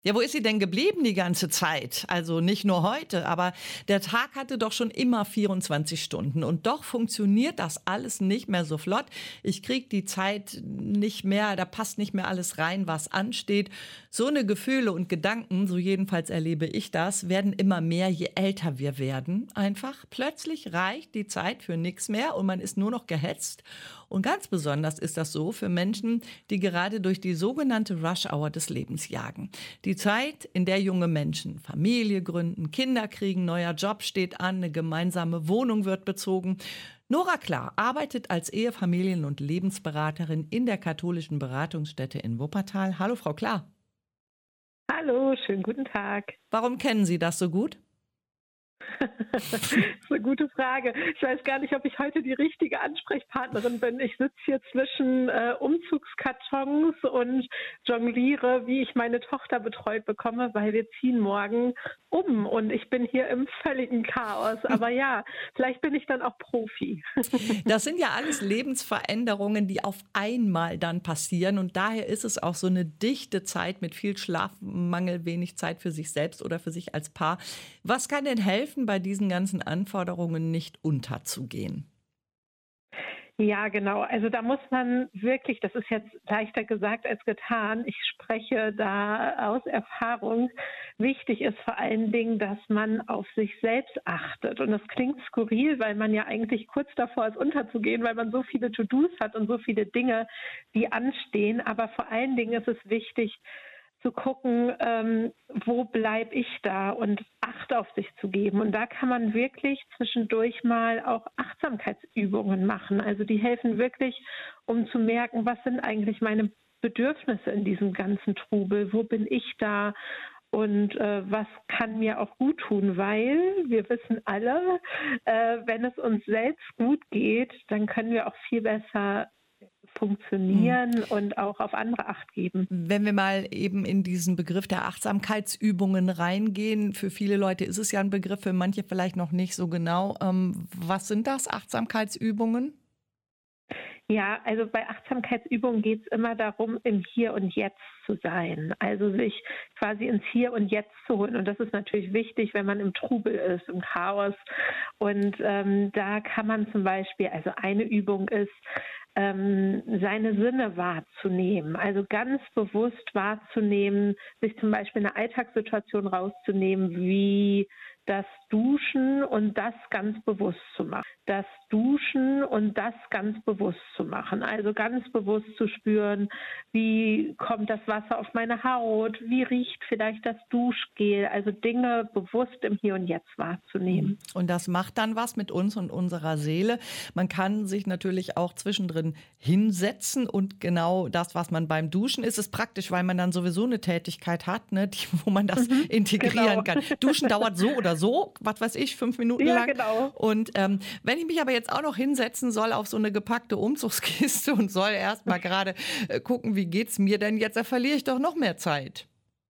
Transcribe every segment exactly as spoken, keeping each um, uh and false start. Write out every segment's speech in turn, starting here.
Ja, wo ist sie denn geblieben die ganze Zeit? Also nicht nur heute, aber der Tag hatte doch schon immer vierundzwanzig Stunden und doch funktioniert das alles nicht mehr so flott. Ich kriege die Zeit nicht mehr, da passt nicht mehr alles rein, was ansteht. So eine Gefühle und Gedanken, so jedenfalls erlebe ich das, werden immer mehr, je älter wir werden. Einfach plötzlich reicht die Zeit für nichts mehr und man ist nur noch gehetzt. Und ganz besonders ist das so für Menschen, die gerade durch die sogenannte Rush-Hour des Lebens jagen. Die Zeit, in der junge Menschen Familie gründen, Kinder kriegen, neuer Job steht an, eine gemeinsame Wohnung wird bezogen. Nora Klar arbeitet als Ehe-, Familien- und Lebensberaterin in der katholischen Beratungsstätte in Wuppertal. Hallo, Frau Klar. Hallo, schönen guten Tag. Warum kennen Sie das so gut? Das ist eine gute Frage. Ich weiß gar nicht, ob ich heute die richtige Ansprechpartnerin bin. Ich sitze hier zwischen äh, Umzugskartons und jongliere, wie ich meine Tochter betreut bekomme, weil wir ziehen morgen um und ich bin hier im völligen Chaos. Aber ja, vielleicht bin ich dann auch Profi. Das sind ja alles Lebensveränderungen, die auf einmal dann passieren und daher ist es auch so eine dichte Zeit mit viel Schlafmangel, wenig Zeit für sich selbst oder für sich als Paar. Was kann denn helfen, bei diesen ganzen Anforderungen nicht unterzugehen? Ja, genau. Also da muss man wirklich, das ist jetzt leichter gesagt als getan, ich spreche da aus Erfahrung. Wichtig ist vor allen Dingen, dass man auf sich selbst achtet. Und das klingt skurril, weil man ja eigentlich kurz davor ist, unterzugehen, weil man so viele To-Dos hat und so viele Dinge, die anstehen. Aber vor allen Dingen ist es wichtig, zu gucken, ähm, wo bleibe ich da und Acht auf sich zu geben. Und da kann man wirklich zwischendurch mal auch Achtsamkeitsübungen machen. Also die helfen wirklich, um zu merken, was sind eigentlich meine Bedürfnisse in diesem ganzen Trubel, wo bin ich da und äh, was kann mir auch gut tun, weil wir wissen alle, äh, wenn es uns selbst gut geht, dann können wir auch viel besser funktionieren und auch auf andere Acht geben. Wenn wir mal eben in diesen Begriff der Achtsamkeitsübungen reingehen, für viele Leute ist es ja ein Begriff, für manche vielleicht noch nicht so genau. Ähm, was sind das, Achtsamkeitsübungen? Ja, also bei Achtsamkeitsübungen geht es immer darum, im Hier und Jetzt zu sein. Also sich quasi ins Hier und Jetzt zu holen. Und das ist natürlich wichtig, wenn man im Trubel ist, im Chaos. Und ähm, da kann man zum Beispiel, also eine Übung ist, ähm, seine Sinne wahrzunehmen. Also ganz bewusst wahrzunehmen, sich zum Beispiel eine Alltagssituation rauszunehmen, wie das Duschen und das ganz bewusst zu machen. Das Duschen und das ganz bewusst zu machen. Also ganz bewusst zu spüren, wie kommt das Wasser auf meine Haut, wie riecht vielleicht das Duschgel. Also Dinge bewusst im Hier und Jetzt wahrzunehmen. Und das macht dann was mit uns und unserer Seele. Man kann sich natürlich auch zwischendrin hinsetzen und genau das, was man beim Duschen ist, ist praktisch, weil man dann sowieso eine Tätigkeit hat, ne, die, wo man das Mhm, integrieren genau. kann. Duschen dauert so oder so, was weiß ich, fünf Minuten Ja, lang. genau. Und ähm, wenn ich mich aber jetzt auch noch hinsetzen soll auf so eine gepackte Umzugskiste und soll erst mal gerade äh, gucken, wie geht's mir denn jetzt, da verliere ich doch noch mehr Zeit.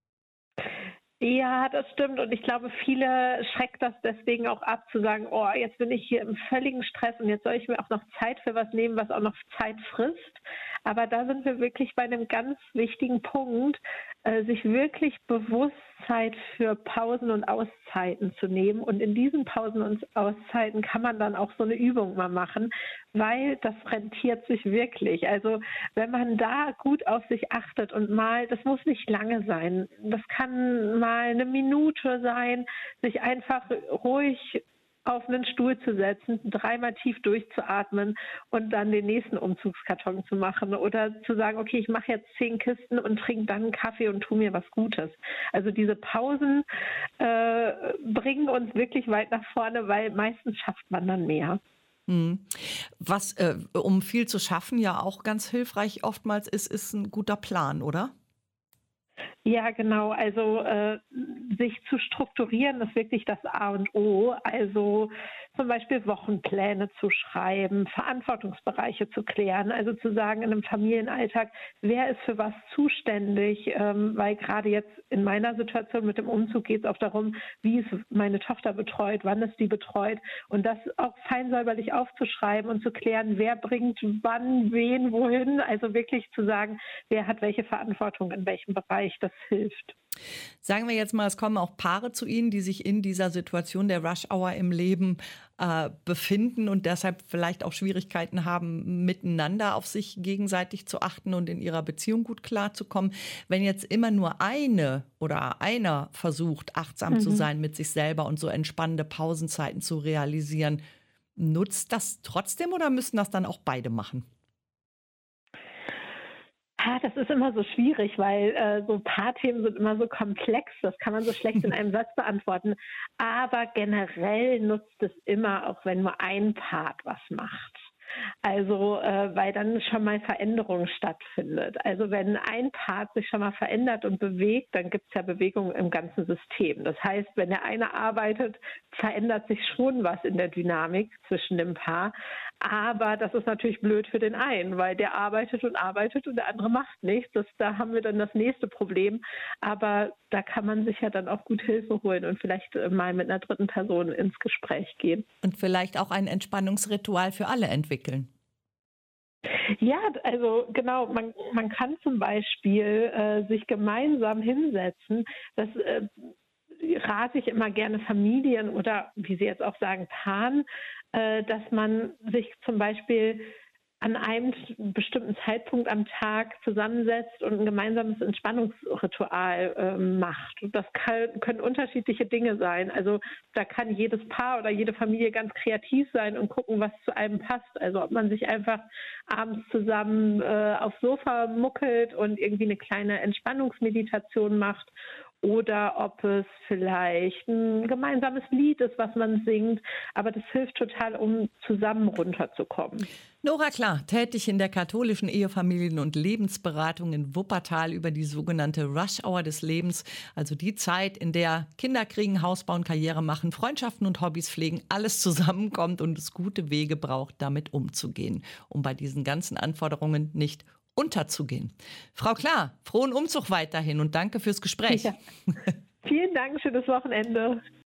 Ja, das stimmt. Und ich glaube, viele schreckt das deswegen auch ab, zu sagen, oh, jetzt bin ich hier im völligen Stress und jetzt soll ich mir auch noch Zeit für was nehmen, was auch noch Zeit frisst. Aber da sind wir wirklich bei einem ganz wichtigen Punkt, äh, sich wirklich bewusst Zeit für Pausen und Auszeiten zu nehmen. Und in diesen Pausen und Auszeiten kann man dann auch so eine Übung mal machen, weil das rentiert sich wirklich. Also wenn man da gut auf sich achtet und mal, das muss nicht lange sein, das kann mal eine Minute sein, sich einfach ruhig auf einen Stuhl zu setzen, dreimal tief durchzuatmen und dann den nächsten Umzugskarton zu machen oder zu sagen, okay, ich mache jetzt zehn Kisten und trinke dann einen Kaffee und tu mir was Gutes. Also diese Pausen äh, bringen uns wirklich weit nach vorne, weil meistens schafft man dann mehr. Hm. Was, äh, um viel zu schaffen, ja auch ganz hilfreich oftmals ist, ist ein guter Plan, oder? Ja, genau. Also äh, sich zu strukturieren ist wirklich das A und O. Also zum Beispiel Wochenpläne zu schreiben, Verantwortungsbereiche zu klären. Also zu sagen in einem Familienalltag, wer ist für was zuständig? Ähm, weil gerade jetzt in meiner Situation mit dem Umzug geht es auch darum, wie ist meine Tochter betreut, wann ist die betreut? Und das auch fein säuberlich aufzuschreiben und zu klären, wer bringt wann, wen, wohin. Also wirklich zu sagen, wer hat welche Verantwortung in welchem Bereich. Das hilft. Sagen wir jetzt mal, es kommen auch Paare zu Ihnen, die sich in dieser Situation der Rush Hour im Leben äh, befinden und deshalb vielleicht auch Schwierigkeiten haben, miteinander auf sich gegenseitig zu achten und in ihrer Beziehung gut klarzukommen. Wenn jetzt immer nur eine oder einer versucht, achtsam zu Mhm. sein mit sich selber und so entspannende Pausenzeiten zu realisieren, nutzt das trotzdem oder müssen das dann auch beide machen? Ah, das ist immer so schwierig, weil äh, so Paarthemen sind immer so komplex. Das kann man so schlecht in einem Satz beantworten. Aber generell nutzt es immer, auch wenn nur ein Part was macht. Also, äh, weil dann schon mal Veränderung stattfindet. Also wenn ein Part sich schon mal verändert und bewegt, dann gibt es ja Bewegung im ganzen System. Das heißt, wenn der eine arbeitet, verändert sich schon was in der Dynamik zwischen dem Paar. Aber das ist natürlich blöd für den einen, weil der arbeitet und arbeitet und der andere macht nichts. Das, da haben wir dann das nächste Problem. Aber da kann man sich ja dann auch gut Hilfe holen und vielleicht äh, mal mit einer dritten Person ins Gespräch gehen. Und vielleicht auch ein Entspannungsritual für alle entwickeln. Ja, also genau, man, man kann zum Beispiel äh, sich gemeinsam hinsetzen. Das äh, rate ich immer gerne Familien oder wie Sie jetzt auch sagen, Paaren, äh, dass man sich zum Beispiel an einem bestimmten Zeitpunkt am Tag zusammensetzt und ein gemeinsames Entspannungsritual äh, macht. Und das kann, können unterschiedliche Dinge sein. Also da kann jedes Paar oder jede Familie ganz kreativ sein und gucken, was zu einem passt. Also ob man sich einfach abends zusammen äh, aufs Sofa muckelt und irgendwie eine kleine Entspannungsmeditation macht oder ob es vielleicht ein gemeinsames Lied ist, was man singt. Aber das hilft total, um zusammen runterzukommen. Nora Klar, tätig in der katholischen Ehefamilien- und Lebensberatung in Wuppertal über die sogenannte Rush Hour des Lebens, also die Zeit, in der Kinder kriegen, Haus bauen, Karriere machen, Freundschaften und Hobbys pflegen, alles zusammenkommt und es gute Wege braucht, damit umzugehen, um bei diesen ganzen Anforderungen nicht unterzugehen. Frau Klar, frohen Umzug weiterhin und danke fürs Gespräch. Ja. Vielen Dank, schönes Wochenende.